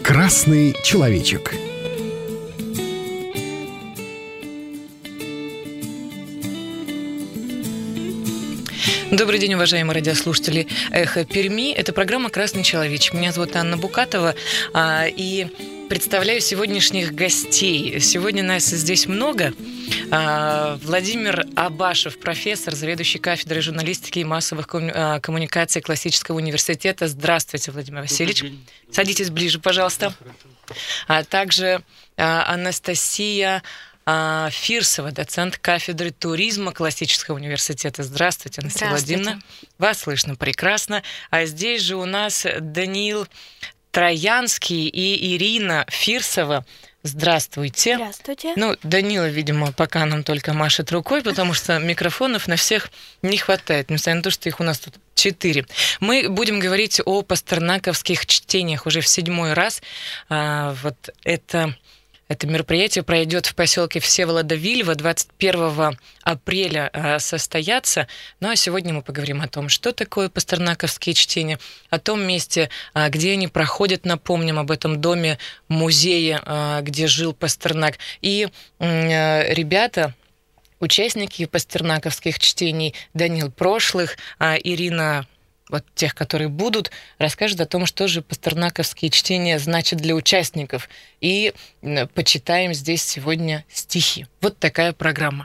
Красный человечек. Добрый день, уважаемые радиослушатели «Эхо Перми». Это программа «Красный человечек». Меня зовут Анна Букатова, и представляю сегодняшних гостей. Сегодня нас здесь много. Владимир Абашев, профессор, заведующий кафедрой журналистики и массовых коммуникаций Классического университета. Здравствуйте, Владимир Васильевич. Садитесь ближе, пожалуйста. А также Анастасия Фирсова, доцент кафедры туризма Классического университета. Здравствуйте, Анастасия Владимировна. Вас слышно прекрасно. А здесь же у нас Даниил Троянский и Ирина Фирсова. Здравствуйте. Здравствуйте. Данила, видимо, пока нам только машет рукой, потому что микрофонов на всех не хватает, несмотря на то, что их у нас тут 4. Мы будем говорить о пастернаковских чтениях уже в 7-й раз. Это мероприятие пройдет в поселке Всеволода-Вильва, 21 апреля состоятся. Ну а сегодня мы поговорим о том, что такое пастернаковские чтения, о том месте, где они проходят, напомним об этом доме, музее, где жил Пастернак. И ребята, участники пастернаковских чтений, Данил прошлых, Ирина тех, которые будут, расскажет о том, что же пастернаковские чтения значат для участников. И почитаем здесь сегодня стихи. Вот такая программа.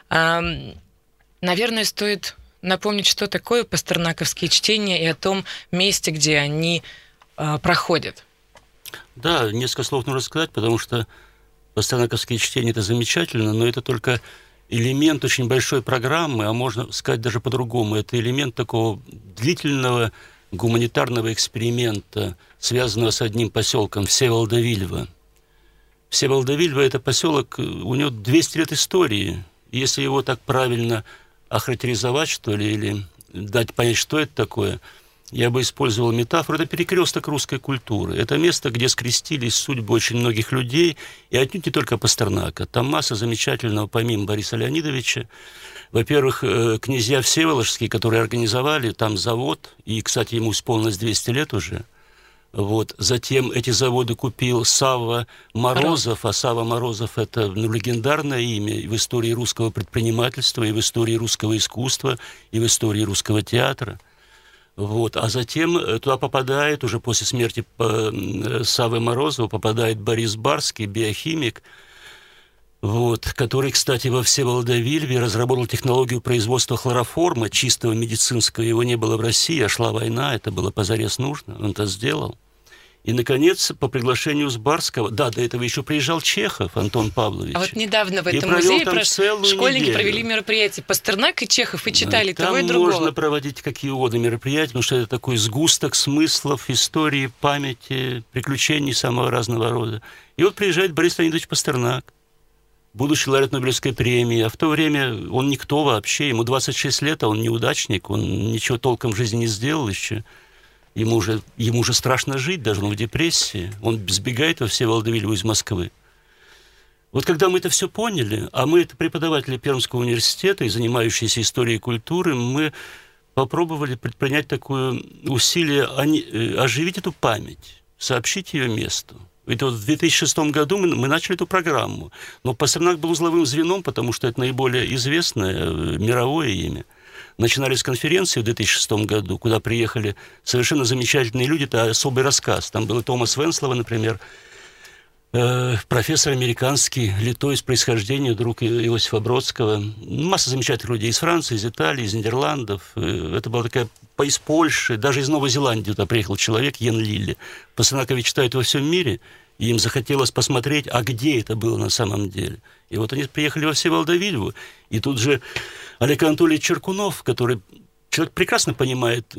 Наверное, стоит напомнить, что такое пастернаковские чтения и о том месте, где они проходят. Да, несколько слов нужно сказать, потому что пастернаковские чтения – это замечательно, но это только элемент очень большой программы, а можно сказать даже по-другому. Это элемент такого длительного гуманитарного эксперимента, связанного с одним поселком Всеволода-Вильва. Всеволода-Вильва – это поселок, у него 200 лет истории. Если его так правильно охарактеризовать, что ли, или дать понять, что это такое, я бы использовал метафору. Это перекресток русской культуры. Это место, где скрестились судьбы очень многих людей, и отнюдь не только Пастернака. Там масса замечательного, помимо Бориса Леонидовича. Во-первых, князья Всеволожские, которые организовали там завод, и, кстати, ему исполнилось 200 лет уже. Затем эти заводы купил Савва Морозов, а Савва Морозов – это легендарное имя и в истории русского предпринимательства, и в истории русского искусства, и в истории русского театра. А затем туда попадает, уже после смерти Саввы Морозова, попадает Борис Барский, биохимик, который, кстати, во Всеволода-Вильве разработал технологию производства хлороформа, чистого медицинского. Его не было в России, а шла война, это было позарез нужно, он это сделал. И, наконец, по приглашению с Барского, до этого еще приезжал Чехов, Антон Павлович. А недавно в этом музее школьники провели мероприятие. Пастернак и Чехов, и читали того и другого. Там можно проводить какие угодно мероприятия, потому что это такой сгусток смыслов, истории, памяти, приключений самого разного рода. И приезжает Борис Леонидович Пастернак, будущий лауреат Нобелевской премии. А в то время он никто вообще, ему 26 лет, а он неудачник, он ничего толком в жизни не сделал еще. Ему уже страшно жить, даже он в депрессии. Он сбегает во Всеволода-Вильву из Москвы. Когда мы это все поняли, а мы это преподаватели Пермского университета и занимающиеся историей культуры, мы попробовали предпринять такое усилие оживить эту память, сообщить ее месту. Это в 2006 году мы начали эту программу. Но Пастернак был узловым звеном, потому что это наиболее известное мировое имя. Начинались конференции в 2006 году, куда приехали совершенно замечательные люди. Это особый рассказ. Там был и Томас Венслова, например, профессор американский, литой из происхождения, друг Иосифа Бродского. Масса замечательных людей из Франции, из Италии, из Нидерландов. Это была такая из Польши, даже из Новой Зеландии туда приехал человек, Йен Лилли. Пастернака ведь читают во всем мире, и им захотелось посмотреть, а где это было на самом деле. И они приехали во Всеволода-Вильву, и тут же Олег Анатольевич Черкунов, который человек прекрасно понимает,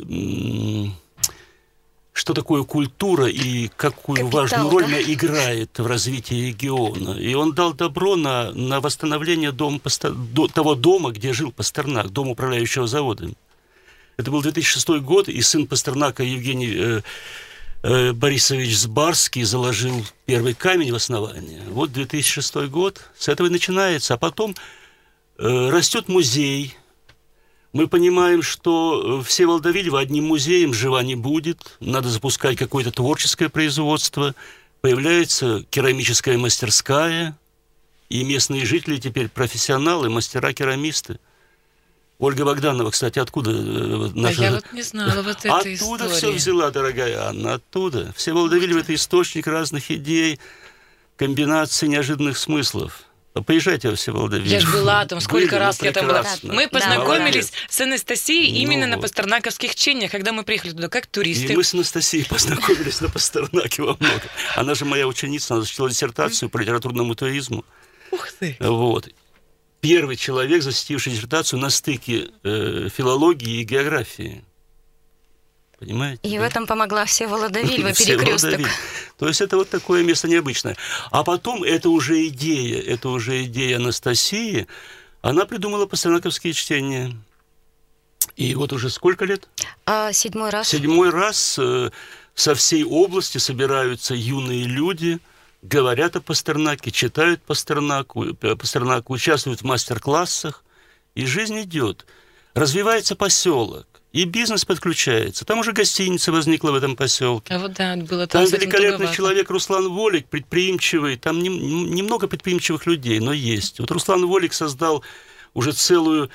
что такое культура и какую важную роль она играет в развитии региона. И он дал добро на восстановление того дома, где жил Пастернак, дом управляющего заводами. Это был 2006 год, и сын Пастернака Евгений Борисович Сбарский заложил первый камень в основание. 2006 год, с этого и начинается. А потом растет музей. Мы понимаем, что Всеволода-Вильва одним музеем жива не будет. Надо запускать какое-то творческое производство. появляется керамическая мастерская, и местные жители теперь профессионалы, мастера-керамисты. Ольга Богданова, кстати, откуда наша... я вот не знала вот этой истории. Оттуда все взяла, дорогая Анна, оттуда. Всеволод Давидов – это источник разных идей, комбинаций неожиданных смыслов. Поезжайте во Всеволодович. Я же была там, сколько раз я там была. прекрасно. Мы познакомились Молодец. с Анастасией именно на пастернаковских чтениях, когда мы приехали туда как туристы. И мы с Анастасией познакомились на Пастернаке во многом. Она же моя ученица, она защитила диссертацию по литературному туризму. Ух ты! Вот. Первый человек, защитивший диссертацию на стыке филологии и географии. Понимаете? И в этом помогла Всеволода Вильва, перекресток. То есть это вот такое место необычное. А потом это уже идея Анастасии. Она придумала пастернаковские чтения. И вот уже сколько лет? 7-й раз. 7-й раз со всей области собираются юные люди, говорят о Пастернаке, читают Пастернаку, участвуют в мастер-классах, и жизнь идет. Развивается поселок, и бизнес подключается. Там уже гостиница возникла в этом поселке. А вот да, было там великолепный человек Руслан Волик, предприимчивый. Там немного предприимчивых людей, но есть. Вот Руслан Волик создал уже целый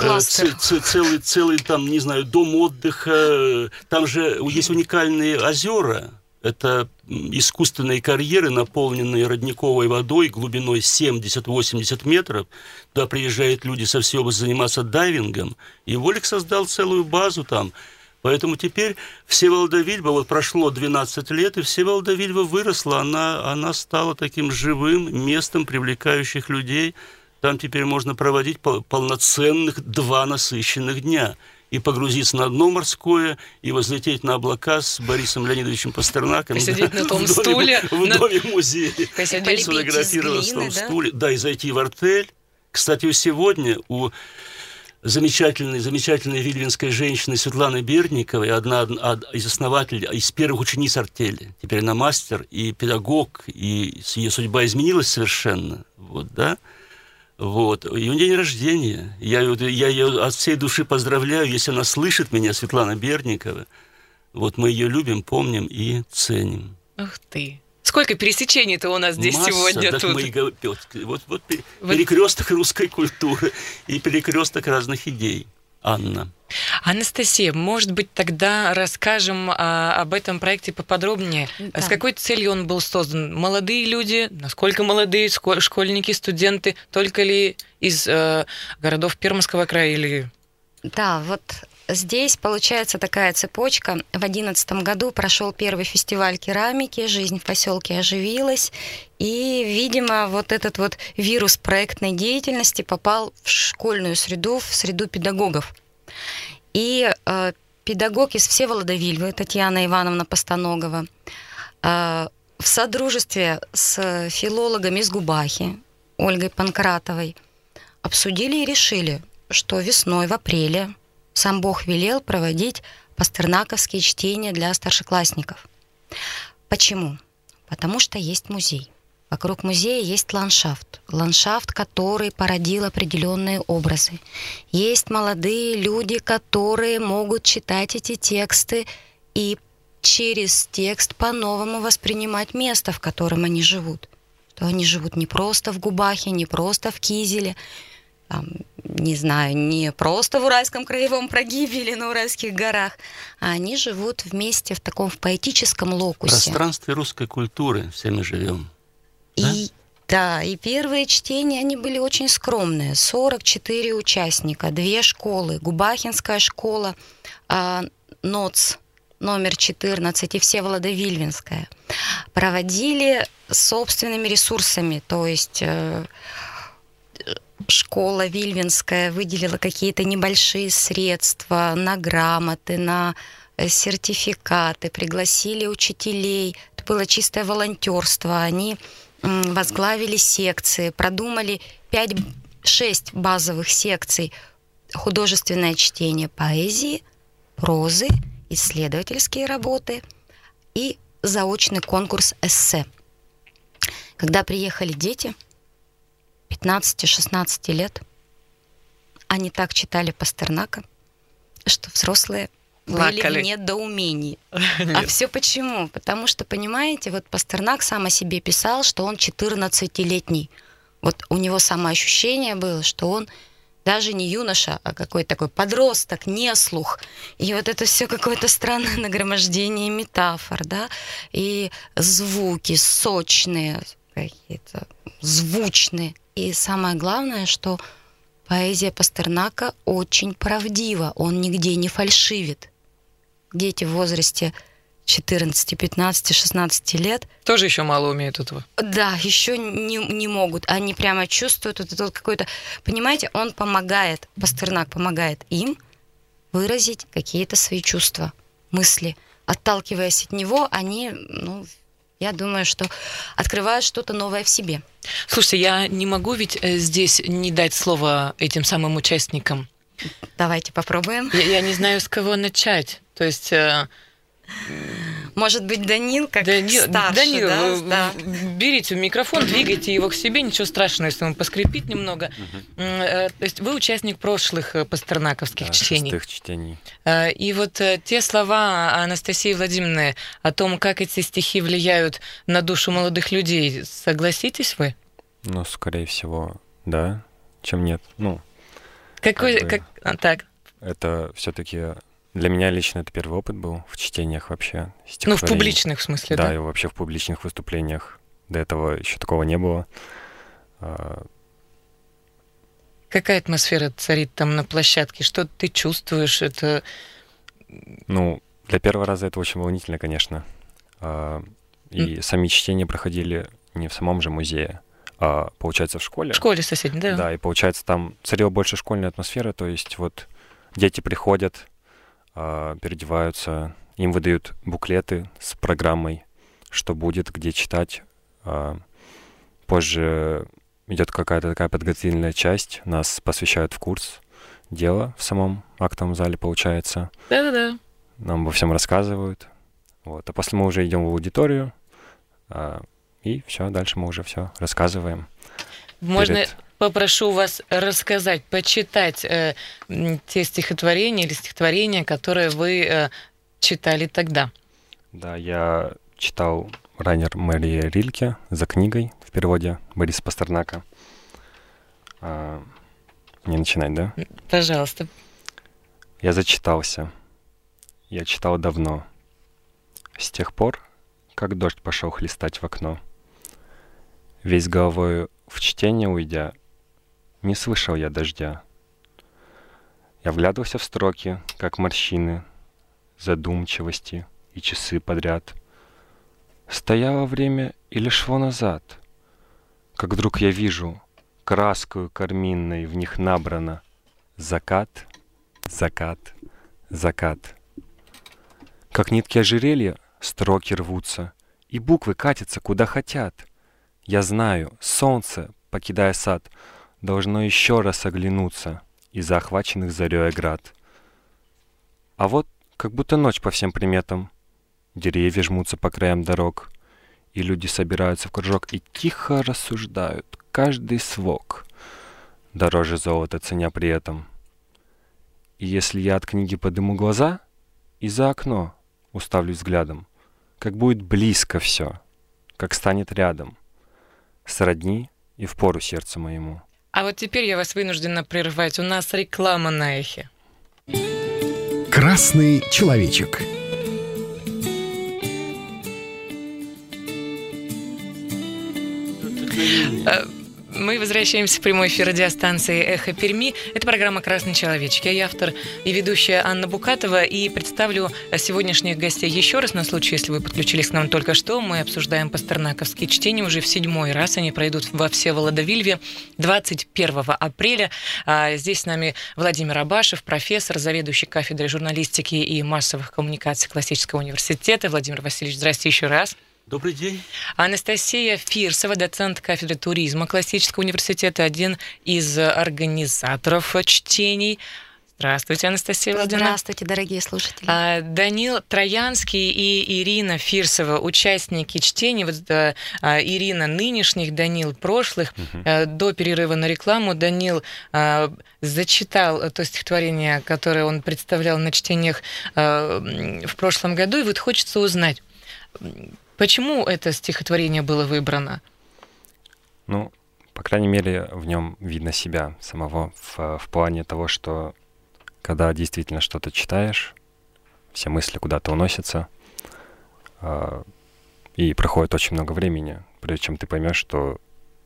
там, не знаю, дом отдыха. Там же есть уникальные озера. Это искусственные карьеры, наполненные родниковой водой глубиной 70-80 метров. Туда приезжают люди со всей области заниматься дайвингом. И Волик создал целую базу там. Поэтому теперь Всеволода Вильва, вот прошло 12 лет, и Всеволода Вильва выросла. Она стала таким живым местом, привлекающих людей. Там теперь можно проводить полноценных 2 насыщенных дня. И погрузиться на дно морское, и возлететь на облака с Борисом Леонидовичем Пастернаком. Посидеть на том стуле. В доме музея. Сфотографироваться на стуле. Да, и зайти в артель. Кстати, сегодня у замечательной вильвинской женщины Светланы Бердниковой, одна из основателей, из первых учениц артели. Теперь она мастер и педагог, и ее судьба изменилась совершенно. Вот, да? Вот. Ее день рождения. Я ее от всей души поздравляю, если она слышит меня, Светлана Бердникова. Вот мы ее любим, помним и ценим. Ух ты! Сколько пересечений-то у нас здесь сегодня тут. Вот перекресток русской культуры и перекресток разных идей. Анна. Анастасия, может быть, тогда расскажем об этом проекте поподробнее. Да. С какой целью он был создан? Молодые люди, насколько молодые, школьники, студенты, только ли из городов Пермского края или... Да, вот здесь получается такая цепочка. В 2011 году прошел первый фестиваль керамики, жизнь в поселке оживилась, и, видимо, вот этот вот вирус проектной деятельности попал в школьную среду, в среду педагогов. И педагог из Всеволода Вильвы, Татьяна Ивановна Постаногова, в содружестве с филологами из Губахи, Ольгой Панкратовой, обсудили и решили, что весной, в апреле, сам Бог велел проводить пастернаковские чтения для старшеклассников. Почему? Потому что есть музей. Вокруг музея есть ландшафт, который породил определенные образы. Есть молодые люди, которые могут читать эти тексты и через текст по-новому воспринимать место, в котором они живут. Что они живут не просто в Губахе, не просто в Кизеле, там, не знаю, не просто в Уральском краевом прогибе или на Уральских горах, а они живут вместе в таком поэтическом локусе. В пространстве русской культуры все мы живем. И первые чтения, они были очень скромные. 44 участника, 2 школы. Губахинская школа, НОЦ номер 14 и Всеволода Вильвинская. Проводили собственными ресурсами, то есть школа Вильвинская выделила какие-то небольшие средства на грамоты, на сертификаты, пригласили учителей. Это было чистое волонтерство. Они возглавили секции, продумали 5-6 базовых секций: художественное чтение поэзии, прозы, исследовательские работы и заочный конкурс эссе. Когда приехали дети 15-16 лет, они так читали Пастернака, что взрослые были Плакали. в недоумении. А Нет. все почему? Потому что, понимаете, вот Пастернак сам о себе писал, что он 14-летний. Вот у него самоощущение было, что он даже не юноша, а какой-то такой подросток, неслух. И вот это все какое-то странное нагромождение метафор, да, и звуки сочные, какие-то звучные. И самое главное, что поэзия Пастернака очень правдива, он нигде не фальшивит. Дети в возрасте 14, 15, 16 лет, Тоже еще мало умеют этого. да, еще не могут. Они прямо чувствуют вот это вот какое-то... Понимаете, он помогает, Пастернак помогает им выразить какие-то свои чувства, мысли. Отталкиваясь от него, они, я думаю, что открывают что-то новое в себе. Слушайте, я не могу ведь здесь не дать слово этим самым участникам. Давайте попробуем. Я не знаю, с кого начать. То есть... Может быть, Данил как Данил, старший, да? берите микрофон, двигайте его к себе, ничего страшного, если он поскрипит немного. То есть вы участник прошлых пастернаковских чтений. Шестых чтений. И вот те слова Анастасии Владимировны о том, как эти стихи влияют на душу молодых людей, согласитесь вы? Ну, скорее всего, да, чем нет. Так. Это все-таки для меня лично это первый опыт был в чтениях вообще. В стихотворений. публичных, в смысле, Да, да? и вообще в публичных выступлениях. До этого еще такого не было. Какая атмосфера царит там на площадке? Что ты чувствуешь? Это... Для первого раза это очень волнительно, конечно. И сами чтения проходили не в самом же музее, а, получается, в школе. В школе соседней, да? Да, и получается, там царила больше школьная атмосфера, то есть вот дети приходят, переодеваются, им выдают буклеты с программой, что будет, где читать. Позже идет какая-то такая подготовительная часть, нас посвящают в курс дела в самом актовом зале, получается. Да-да-да. Нам обо всем рассказывают. Вот. А после мы уже идем в аудиторию, и все, дальше мы уже все рассказываем. Можно попрошу вас рассказать, почитать те стихотворения или стихотворения, которые вы читали тогда? Да, я читал Райнер Мария Рильке «За книгой» в переводе Бориса Пастернака. Не начинать, да? Пожалуйста. Я зачитался. Я читал давно. С тех пор, как дождь пошел хлестать в окно. Весь головой в чтение уйдя, не слышал я дождя. Я вглядывался в строки, как морщины, задумчивости и часы подряд. Стояло время или шло назад, как вдруг я вижу, краскою карминной в них набрано закат, закат, закат. Как нитки ожерелья строки рвутся, и буквы катятся куда хотят. Я знаю, солнце, покидая сад, должно еще раз оглянуться из-за охваченных зарей оград. А вот как будто ночь по всем приметам. Деревья жмутся по краям дорог, и люди собираются в кружок и тихо рассуждают, каждый свок, дороже золота ценя при этом. И если я от книги подыму глаза и за окно уставлюсь взглядом, как будет близко все, как станет рядом, сродни и впору сердцу моему. А вот теперь я вас вынуждена прервать. У нас реклама на эхе. Красный человечек. Мы возвращаемся в прямой эфир радиостанции «Эхо Перми». Это программа «Красный человечек». Я автор и ведущая Анна Букатова. И представлю сегодняшних гостей еще раз, на случай, если вы подключились к нам только что. Мы обсуждаем пастернаковские чтения уже в 7-й раз. Они пройдут во Всеволодовильве 21 апреля. Здесь с нами Владимир Абашев, профессор, заведующий кафедрой журналистики и массовых коммуникаций Классического университета. Владимир Васильевич, здрасте еще раз. Добрый день. Анастасия Фирсова, доцент кафедры туризма Классического университета, один из организаторов чтений. Здравствуйте, Анастасия Владимировна. Здравствуйте, дорогие слушатели. Данил Троянский и Ирина Фирсова, участники чтений. Вот Ирина нынешних, Данил прошлых. До перерыва на рекламу Данил зачитал то стихотворение, которое он представлял на чтениях в прошлом году. И вот хочется узнать, почему это стихотворение было выбрано? Ну, по крайней мере, в нем видно себя самого в плане того, что когда действительно что-то читаешь, все мысли куда-то уносятся, и проходит очень много времени, прежде чем ты поймешь, что...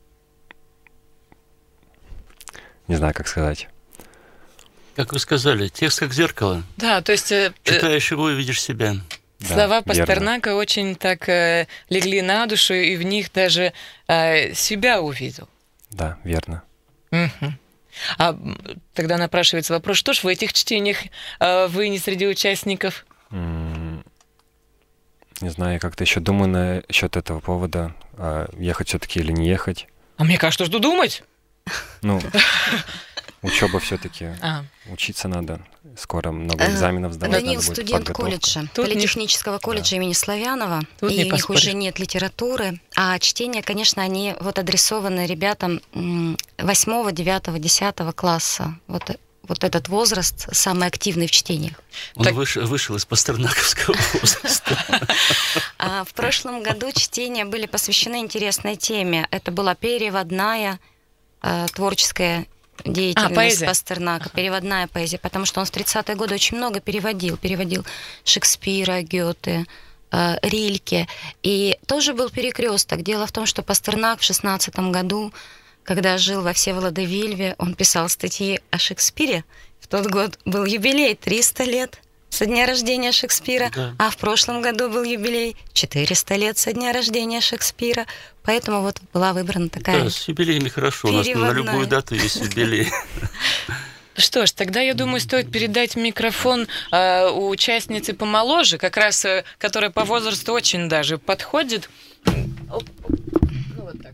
Не знаю, как сказать. Как вы сказали, текст как зеркало. Да, то есть... Читаешь его и видишь себя. Слова Да, Пастернака очень так легли на душу, и в них даже себя увидел. Да, верно. Угу. А тогда напрашивается вопрос, что ж в этих чтениях вы не среди участников? Не знаю, я как-то еще думаю насчет этого повода, ехать все-таки или не ехать. А мне кажется, что думать? Ну, учеба все-таки. Учиться надо. Скоро много экзаменов сдавать. Данил студент колледжа, политехнического колледжа имени Славянова, и у них уже нет литературы, а чтения, конечно, они вот адресованы ребятам 8, 9, 10 класса. Вот этот возраст самый активный в чтениях. Он вышел из пастернаковского возраста. В прошлом году чтения были посвящены интересной теме. Это была переводная творческая деятельность Пастернака, переводная поэзия, потому что он в 30-е годы очень много переводил Шекспира, Гёте, Рильке, и тоже был перекресток. Дело в том, что Пастернак в 16 году, когда жил во Всеволодовильве, он писал статьи о Шекспире. В тот год был юбилей 300 лет со дня рождения Шекспира, да. А в прошлом году был юбилей 400 лет со дня рождения Шекспира. Поэтому вот была выбрана такая... Да, с юбилеями хорошо. У нас на любую дату есть юбилей. Что ж, тогда, я думаю, стоит передать микрофон у участницы помоложе, как раз, которая по возрасту очень даже подходит. Ну, вот так.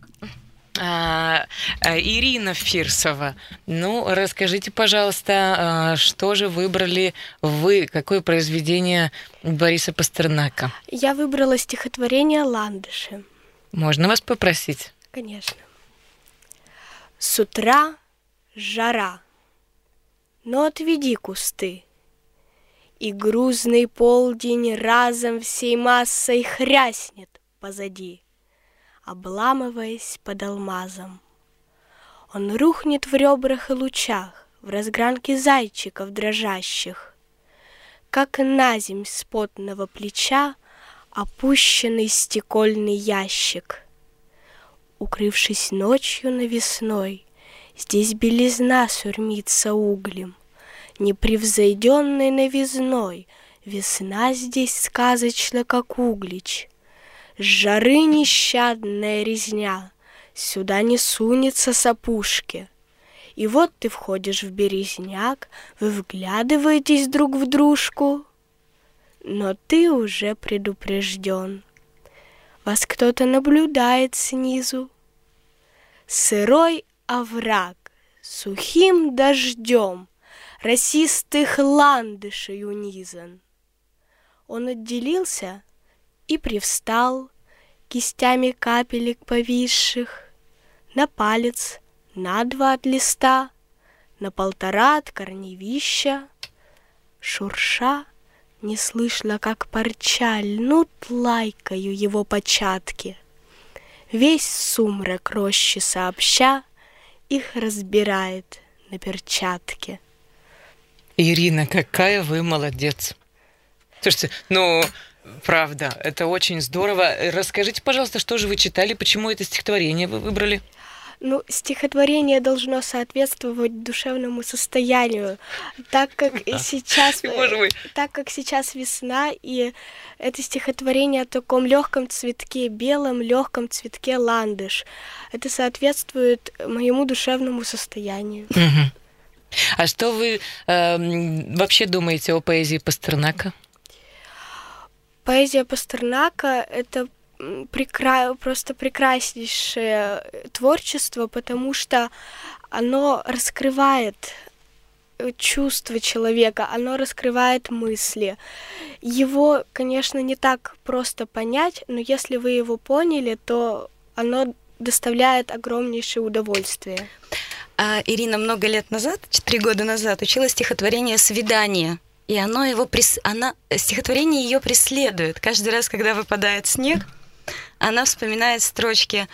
Ирина Фирсова. Ну, расскажите, пожалуйста, что же выбрали вы? Какое произведение Бориса Пастернака? Я выбрала стихотворение «Ландыши». Можно вас попросить? Конечно. С утра жара, но отведи кусты, и грузный полдень разом всей массой хряснет позади, обламываясь под алмазом. Он рухнет в ребрах и лучах, в разгранке зайчиков дрожащих, как наземь с потного плеча опущенный стекольный ящик. Укрывшись ночью навесной, здесь белизна сурьмится углем, непревзойденной новизной весна здесь сказочна, как углич. С жары нещадная резня сюда не сунется с опушки. И вот ты входишь в березняк, вы вглядываетесь друг в дружку, но ты уже предупрежден. Вас кто-то наблюдает снизу. Сырой овраг, сухим дождем, росистых ландышей унизан. Он отделился и привстал, кистями капелек повисших, на палец, на 2 от листа, на 1,5 от корневища. Шурша, не слышно, как парча льнут лайкою его початки. Весь сумрак рощи сообща их разбирает на перчатке. Ирина, какая вы молодец. Слушайте, правда, это очень здорово. Расскажите, пожалуйста, что же вы читали, почему это стихотворение вы выбрали? Стихотворение должно соответствовать душевному состоянию, так как сейчас весна, и это стихотворение о таком легком цветке, белом легком цветке ландыш. Это соответствует моему душевному состоянию. Угу. А что вы вообще думаете о поэзии Пастернака? Поэзия Пастернака — это просто прекраснейшее творчество, потому что оно раскрывает чувство человека, оно раскрывает мысли. Его, конечно, не так просто понять, но если вы его поняли, то оно доставляет огромнейшее удовольствие. Ирина много лет назад, 4 года назад, учила стихотворение «Свидание». И стихотворение ее преследует. Каждый раз, когда выпадает снег, она вспоминает строчки.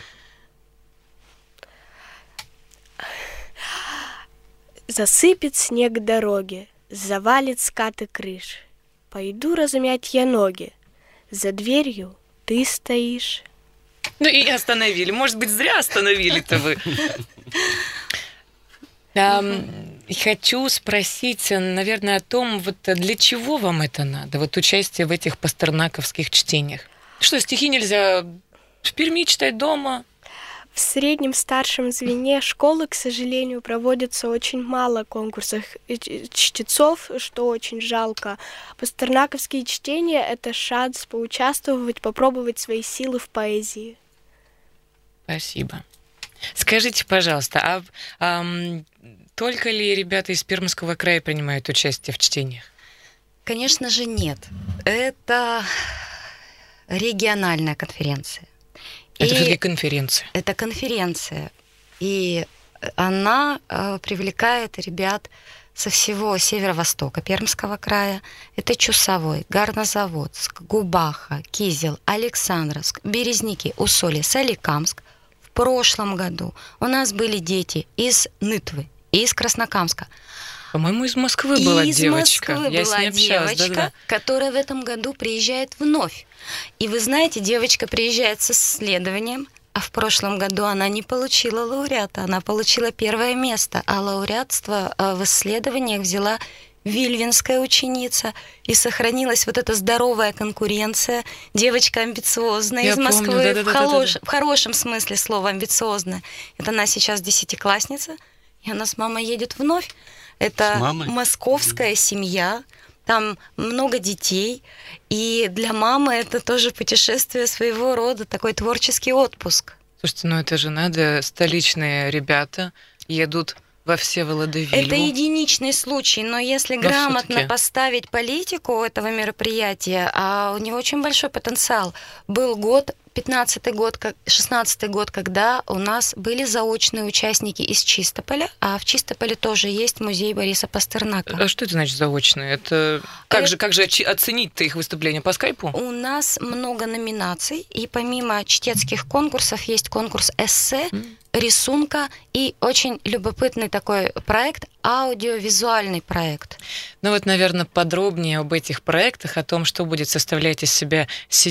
Засыпет снег дороги, завалит скаты крыш. Пойду размять я ноги, за дверью ты стоишь. Ну и остановили. Может быть, зря остановили-то вы. Хочу спросить, наверное, о том, вот для чего вам это надо, вот участие в этих пастернаковских чтениях. Что, стихи нельзя в Перми читать дома? В среднем старшем звене школы, к сожалению, проводится очень мало конкурсов чтецов, что очень жалко. Пастернаковские чтения — это шанс поучаствовать, попробовать свои силы в поэзии. Спасибо. Скажите, пожалуйста, только ли ребята из Пермского края принимают участие в чтениях? Конечно же, нет. Это региональная конференция. Это все-таки конференция. Это конференция. И она привлекает ребят со всего северо-востока Пермского края. Это Чусовой, Горнозаводск, Губаха, Кизел, Александровск, Березники, Усолье, Соликамск. В прошлом году у нас были дети из Нытвы, из Краснокамска. По-моему, из Москвы была девочка. Из Москвы Я была с ней общалась, девочка, да-да. которая в этом году приезжает вновь. И вы знаете, девочка приезжает с исследованием, а в прошлом году она не получила лауреата, она получила 1 место, а лауреатство в исследованиях взяла вильвинская ученица, и сохранилась вот эта здоровая конкуренция. Девочка амбициозная из Москвы, в хорошем смысле слова амбициозная. Это она сейчас 10-классница, и она с мамой едет вновь. Это московская семья, там много детей, и для мамы это тоже путешествие своего рода, такой творческий отпуск. Слушайте, ну это же надо, столичные ребята едут во Всеволода-Вильву. Это единичный случай, но если грамотно поставить политику этого мероприятия, а у него очень большой потенциал. Был год, 15-й год, 16-й год, когда у нас были заочные участники из Чистополя, а в Чистополе тоже есть музей Бориса Пастернака. А что это значит заочные? Это как же оценить-то их выступление по скайпу? У нас много номинаций, и помимо чтецких конкурсов есть конкурс эссе, рисунка и очень любопытный такой проект, аудиовизуальный проект. Ну вот, наверное, подробнее об этих проектах, о том, что будет составлять из себя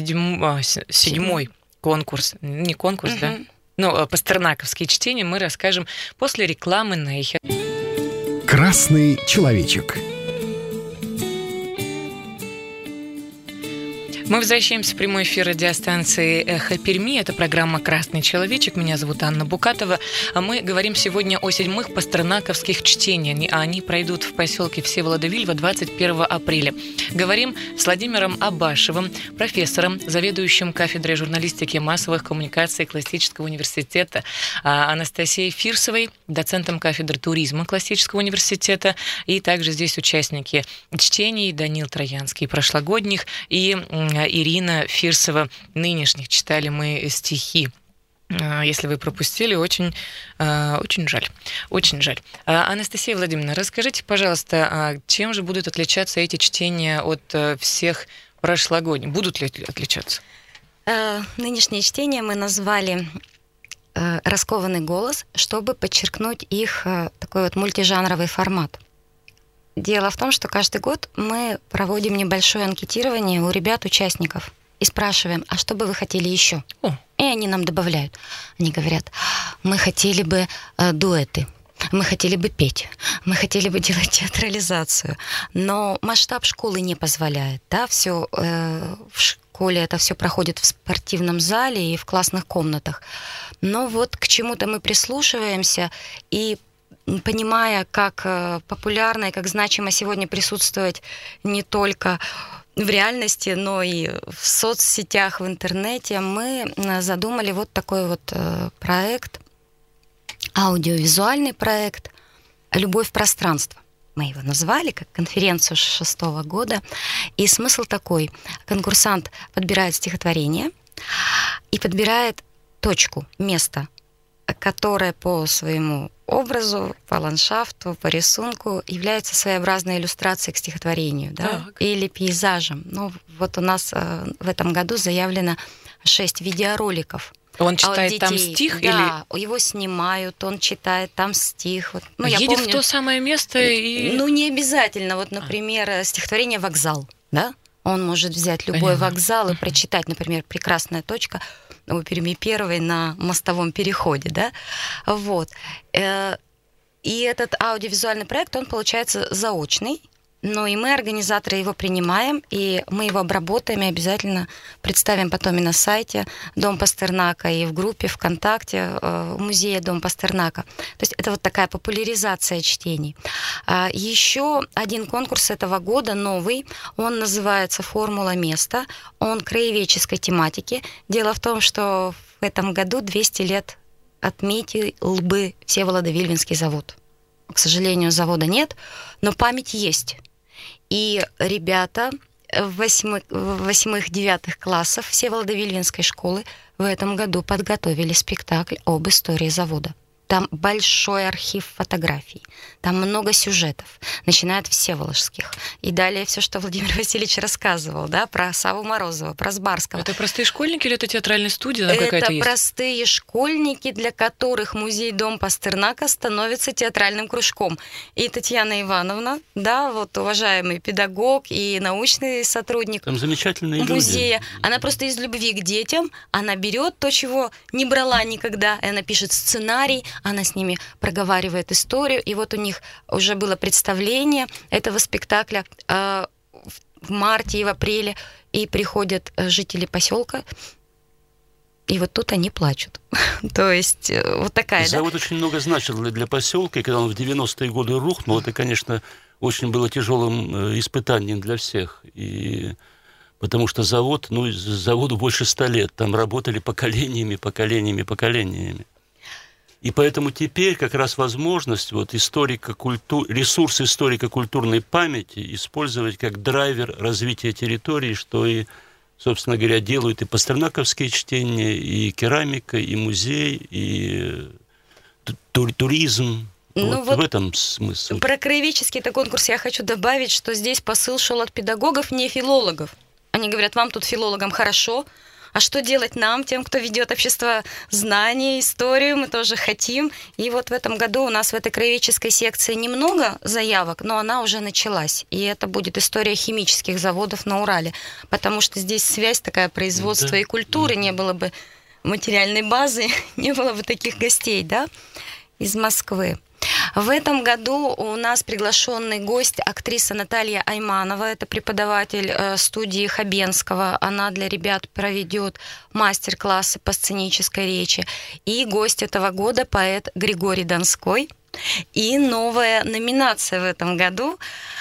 седьмой конкурс, не конкурс, да? Ну, пастернаковские чтения мы расскажем после рекламы на Эхе. Красный человечек. Мы возвращаемся в прямой эфир радиостанции «Эхо Перми». Это программа «Красный человечек». Меня зовут Анна Букатова. А мы говорим сегодня о 7-х пастернаковских чтениях. Они пройдут в поселке Всеволода-Вильва 21 апреля. Говорим с Владимиром Абашевым, профессором, заведующим кафедрой журналистики и массовых коммуникаций Классического университета, Анастасией Фирсовой, доцентом кафедры туризма Классического университета. И также здесь участники чтений Данил Троянский, прошлогодних, и Ирина Фирсова, нынешних. Читали мы стихи. Если вы пропустили, очень жаль. Очень жаль. Анастасия Владимировна, расскажите, пожалуйста, чем же будут отличаться эти чтения от всех прошлогодних? Будут ли отличаться? Нынешние чтения мы назвали «Раскованный голос», чтобы подчеркнуть их такой вот мультижанровый формат. Дело в том, что каждый год мы проводим небольшое анкетирование у ребят-участников и спрашиваем, а что бы вы хотели еще? И они нам добавляют. Они говорят, мы хотели бы дуэты, мы хотели бы петь, мы хотели бы делать театрализацию, но масштаб школы не позволяет. Да? Все в школе это все проходит в спортивном зале и в классных комнатах. Но вот к чему-то мы прислушиваемся и понимая, как популярно и как значимо сегодня присутствовать не только в реальности, но и в соцсетях, в интернете, мы задумали вот такой вот проект, аудиовизуальный проект «Любовь в пространство». мы его назвали, как конференцию 2006 года. И смысл такой. Конкурсант подбирает стихотворение и подбирает точку, место, которое по своему образу, по ландшафту, по рисунку является своеобразной иллюстрацией к стихотворению, да? Или пейзажем. Ну, вот у нас в этом году заявлено 6 видеороликов. Он читает там стих? Да, или... его снимают, он читает там стих. Вот, ну, едет я помню, в то самое место и... Ну, не обязательно. Вот, например, стихотворение «Вокзал», да? Он может взять любой вокзал и прочитать, например, «Прекрасная точка» у Перми первой на мостовом переходе, да? Вот. И этот аудиовизуальный проект, он получается заочный. Ну и мы, организаторы, его принимаем, и мы его обработаем и обязательно представим потом и на сайте Дом Пастернака, и в группе ВКонтакте музея Дом Пастернака. То есть это вот такая популяризация чтений. Еще один конкурс этого года, новый, он называется «Формула места», он краеведческой тематики. Дело в том, что в этом году 200 лет отметил бы Всеволодо-Вильвинский завод. К сожалению, завода нет, но память есть. И ребята 8-9 классов Всеволодо-Вильвинской школы в этом году подготовили спектакль об истории завода. Там большой архив фотографий, там много сюжетов, начиная от всеволожских. И далее все, что Владимир Васильевич рассказывал, да, про Савву Морозова, про Сбарского. Это простые школьники или это театральная студия какая-то есть? Это простые школьники, для которых музей Дом Пастернака становится театральным кружком. И Татьяна Ивановна, да, вот уважаемый педагог и научный сотрудник там замечательные музея, люди. Она просто из любви к детям, она берет то, чего не брала никогда, и она пишет сценарий, она с ними проговаривает историю, и вот у них уже было представление этого спектакля в марте и в апреле, и приходят жители поселка, и вот тут они плачут. То есть вот такая, завод очень много значил для поселка, и когда он в 90-е годы рухнул, это, конечно, очень было тяжелым испытанием для всех. И потому что заводу больше 100 лет, там работали поколениями. И поэтому теперь как раз возможность ресурс историко-культурной памяти использовать как драйвер развития территории, что и, собственно говоря, делают и пастернаковские чтения, и керамика, и музей, и туризм. Ну вот в этом смысл. Про краеведческий конкурс я хочу добавить, что здесь посыл шел от педагогов, не филологов. Они говорят, вам тут филологам хорошо, а что делать нам, тем, кто ведет общество знаний, историю, мы тоже хотим. И вот в этом году у нас в этой краеведческой секции немного заявок, но она уже началась. И это будет история химических заводов на Урале, потому что здесь связь такая производства и культуры, не было бы материальной базы, не было бы таких гостей, да, из Москвы. В этом году у нас приглашенный гость актриса Наталья Айманова, это преподаватель студии Хабенского, она для ребят проведет мастер-классы по сценической речи. И гость этого года поэт Григорий Донской. И новая номинация в этом году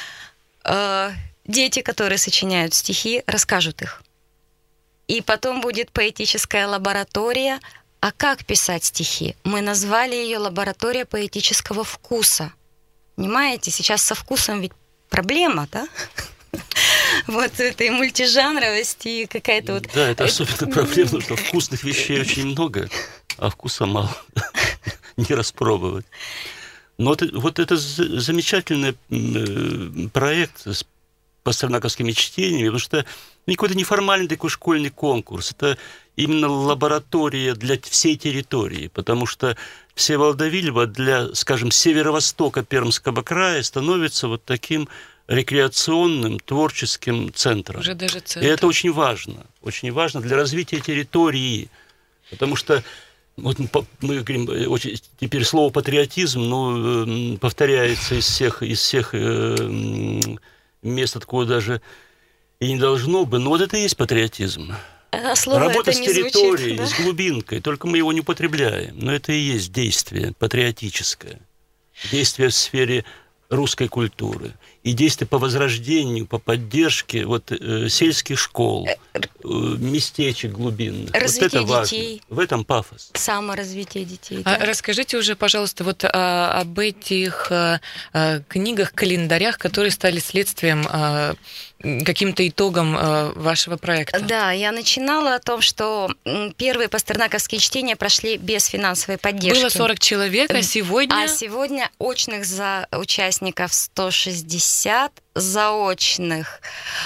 дети, которые сочиняют стихи, расскажут их. И потом будет поэтическая лаборатория. А как писать стихи? Мы назвали ее «Лаборатория поэтического вкуса». Понимаете, сейчас со вкусом ведь проблема, да? Вот этой мультижанровости и какая-то вот... Да, это особенно проблема, что вкусных вещей очень много, а вкуса мало. Не распробовать. Но вот это замечательный проект с пастернаковскими чтениями, потому что какой-то неформальный такой школьный конкурс. Это именно лаборатория для всей территории, потому что Всеволодо-Вильва для, скажем, северо-востока Пермского края становится вот таким рекреационным, творческим центром. Уже даже центр. И это очень важно для развития территории, потому что вот мы говорим, теперь слово патриотизм, повторяется из всех мест, откуда даже и не должно бы, но вот это и есть патриотизм. Работа с территорией, да? С глубинкой, только мы его не употребляем. Но это и есть действие патриотическое, действие в сфере русской культуры. и действия по возрождению, по поддержке сельских школ, местечек глубинных. Развитие вот это детей. Важно. В этом пафос. Саморазвитие детей. А да. расскажите уже, пожалуйста, об этих книгах, календарях, которые стали следствием, каким-то итогом вашего проекта. Да, я начинала о том, что первые пастернаковские чтения прошли без финансовой поддержки. Было 40 человек, а сегодня... А сегодня очных участников 160, заочных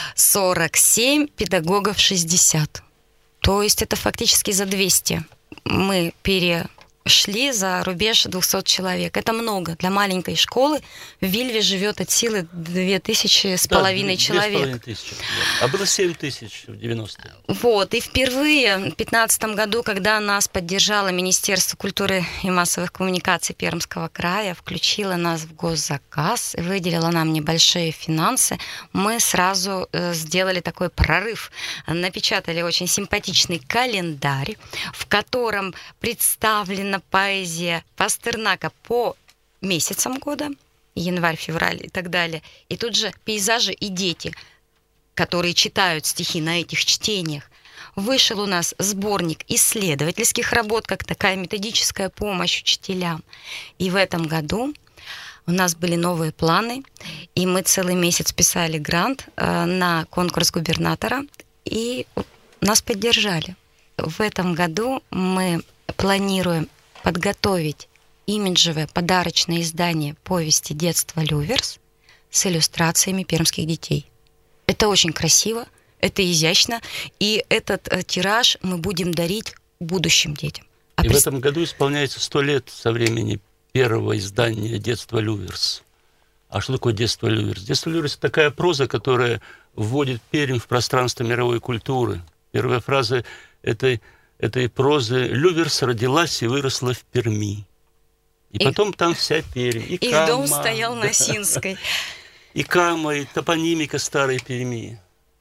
47, педагогов 60. То есть это фактически за 200. Мы перешли за рубеж 200 человек. Это много. Для маленькой школы в Вильве живет от силы 2500 человек. 2500. А было 7000 в 90-е. Вот. И впервые в 2015 году, когда нас поддержало Министерство культуры и массовых коммуникаций Пермского края, включило нас в госзаказ, выделило нам небольшие финансы, мы сразу сделали такой прорыв. Напечатали очень симпатичный календарь, в котором представлена поэзия Пастернака по месяцам года, январь, февраль и так далее. И тут же пейзажи и дети, которые читают стихи на этих чтениях. Вышел у нас сборник исследовательских работ, как такая методическая помощь учителям. И в этом году у нас были новые планы, и мы целый месяц писали грант на конкурс губернатора, и нас поддержали. В этом году мы планируем подготовить имиджевое подарочное издание повести детства «Люверс» с иллюстрациями пермских детей. Это очень красиво, это изящно, и этот тираж мы будем дарить будущим детям. В этом году исполняется 100 лет со времени первого издания «Детство Люверс». А что такое «Детство Люверс»? «Детство Люверс» — это такая проза, которая вводит Пермь в пространство мировой культуры. Первая фраза этой прозы: «Люверс родилась и выросла в Перми». И потом там вся Пермь. И их дом стоял на Осинской. И Кама, и топонимика старой Перми.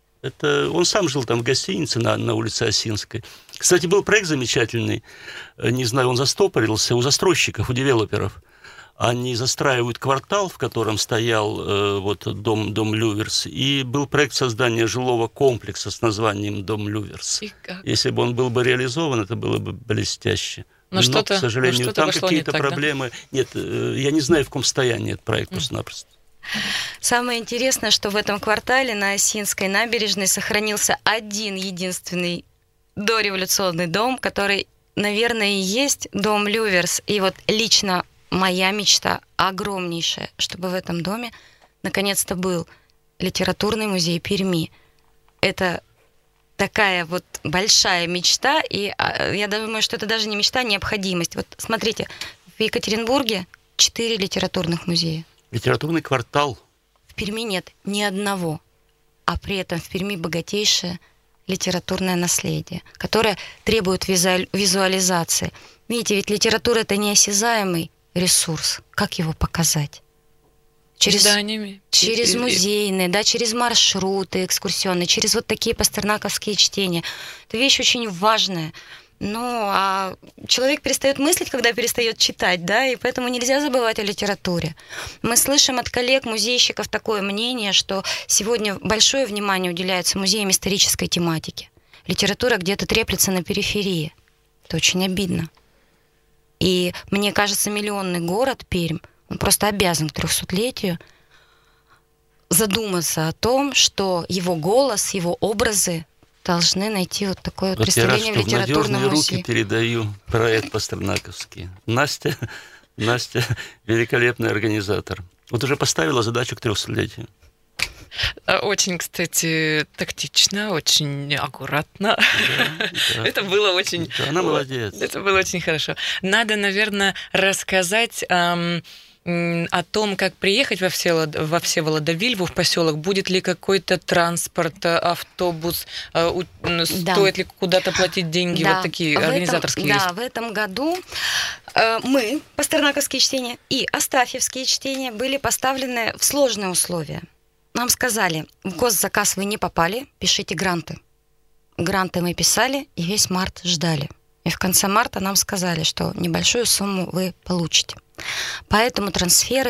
Он сам жил там в гостинице на улице Осинской. Кстати, был проект замечательный, не знаю, он застопорился у застройщиков, у девелоперов. Они застраивают квартал, в котором стоял дом Люверс, и был проект создания жилого комплекса с названием «Дом Люверс». Если бы он был бы реализован, это было бы блестяще. Но к сожалению, там какие-то проблемы. Да? Нет, я не знаю, в каком состоянии этот проект просто-напросто. Самое интересное, что в этом квартале на Осинской набережной сохранился один единственный дореволюционный дом, который, наверное, и есть дом Люверс. И вот лично моя мечта огромнейшая, чтобы в этом доме наконец-то был литературный музей Перми. Это такая вот большая мечта, и я думаю, что это даже не мечта, а необходимость. Вот смотрите, в Екатеринбурге 4 литературных музея. Литературный квартал. В Перми нет ни одного, а при этом в Перми богатейшее литературное наследие, которое требует визуализации. Видите, ведь литература — это неосязаемый ресурс. Как его показать? Через музейные, да, через маршруты экскурсионные, через вот такие пастернаковские чтения. Это вещь очень важная. А человек перестает мыслить, когда перестает читать, да, и поэтому нельзя забывать о литературе. Мы слышим от коллег-музейщиков такое мнение, что сегодня большое внимание уделяется музеям исторической тематики. Литература где-то треплется на периферии. Это очень обидно. И мне кажется, миллионный город Пермь, он просто обязан к 300-летию задуматься о том, что его голос, его образы должны найти вот такое вот представление в литературном музее. В надежные руки передаю проект пастернаковский. Настя великолепный организатор. Вот уже поставила задачу к 300-летию. Очень, кстати, тактично, очень аккуратно. Да. Это было очень... Да, она молодец. Это было очень хорошо. Надо, наверное, рассказать о том, как приехать во Всеволодо-Вильву, в поселок. Будет ли какой-то транспорт, автобус? Стоит ли куда-то платить деньги? Вот такие организаторские вещи. Да, в этом году мы, пастернаковские чтения и астафьевские чтения, были поставлены в сложные условия. Нам сказали: в госзаказ вы не попали, пишите гранты. Гранты мы писали, и весь март ждали. И в конце марта нам сказали, что небольшую сумму вы получите. Поэтому трансферы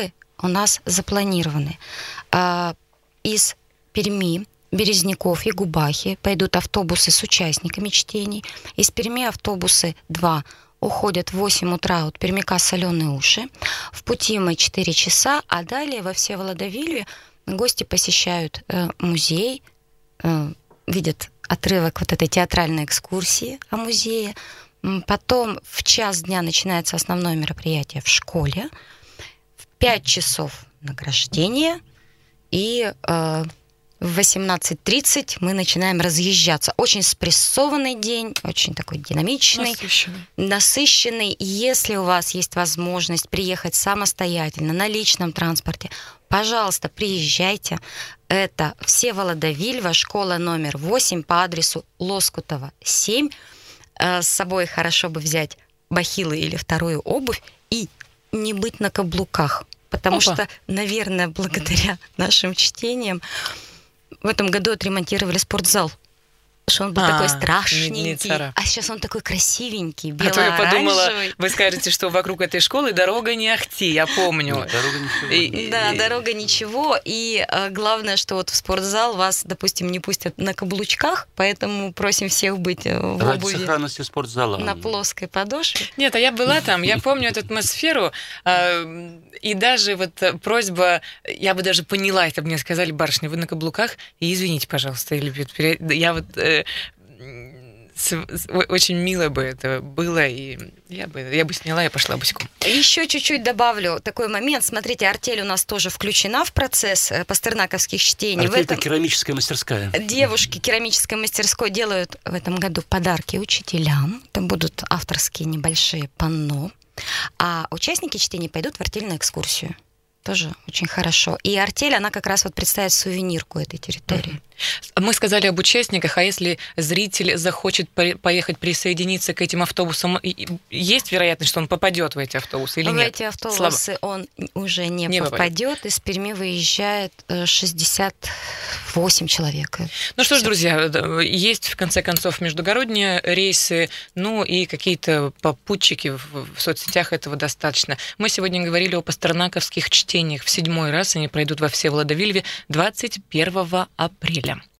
у нас запланированы. Из Перми, Березняков и Губахи пойдут автобусы с участниками чтений. Из Перми автобусы 2 уходят в 8 утра от Пермяка «Соленые уши». В пути мы 4 часа, а далее во Всеволодовилье гости посещают музей, видят отрывок вот этой театральной экскурсии о музее. Потом в час дня начинается основное мероприятие в школе. В 5 часов награждение. И в 18:30 мы начинаем разъезжаться. Очень спрессованный день, очень такой динамичный, насыщенный. Если у вас есть возможность приехать самостоятельно на личном транспорте, пожалуйста, приезжайте. Это Всеволодовильва, школа номер 8 по адресу Лоскутова, 7. С собой хорошо бы взять бахилы или вторую обувь и не быть на каблуках. Потому что, наверное, благодаря нашим чтениям в этом году отремонтировали спортзал. Что он был такой страшненький, а сейчас он такой красивенький, бело-оранжевый. А то я подумала, вы скажете, что вокруг этой школы дорога не ахти, я помню. Дорога ничего. Да, дорога ничего. И главное, что вот в спортзал вас, допустим, не пустят на каблучках, поэтому просим всех быть в Ради обуви сохранности спортзала. на плоской подошве. Нет, а я была там, я помню эту атмосферу, и даже вот просьба, я бы даже поняла, если бы мне сказали: барышня, вы на каблуках, и извините, пожалуйста, или я вот... Очень мило бы это было, и я бы сняла и пошла босиком. Еще чуть-чуть добавлю такой момент. Смотрите, артель у нас тоже включена в процесс пастернаковских чтений. Артель — это керамическая мастерская. Девушки керамической мастерской делают в этом году подарки учителям. Там будут авторские небольшие панно. А участники чтений пойдут в артель на экскурсию. Тоже очень хорошо. И артель, она как раз вот представит сувенирку этой территории. Мы сказали об участниках, а если зритель захочет поехать присоединиться к этим автобусам, есть вероятность, что он попадет в эти автобусы или нет? В эти автобусы он уже не попадет. Из Перми выезжает 68 человек. Ну что ж, друзья, есть в конце концов междугородние рейсы, ну и какие-то попутчики в соцсетях, этого достаточно. Мы сегодня говорили о пастернаковских чтениях. В 7-й раз они пройдут во Всеволодовильве 21 апреля.